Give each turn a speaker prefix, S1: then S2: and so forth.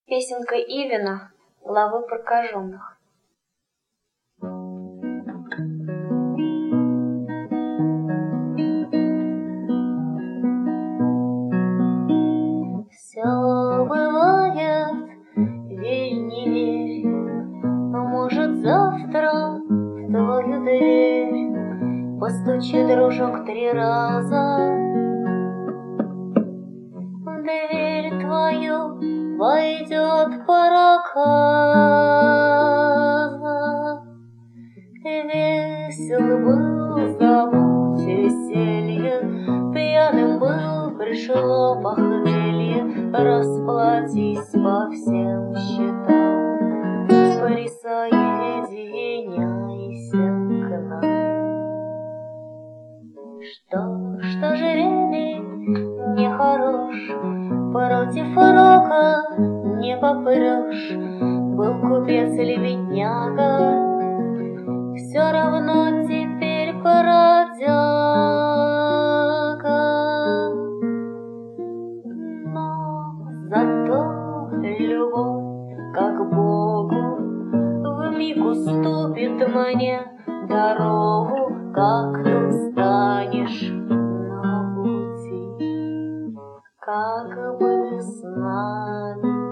S1: Песенка Ивина, главы прокаженных. Все бывает, верь, не верь, может, завтра в твою дверь постучит дружок 3 раза. В дверь твою войдет проказа. Весел был, забудь веселье, пьяным был, пришло похмелье. Расплатись по всем счетам, присоединяйся к нам. Что жребий нехорош, против рока не попрешь. Был купец или бедняга, все равно теперь бродяга. Но зато любовь, как Богу, вмиг уступит мне дорогу. Как тут станешь на пути, как бы с нами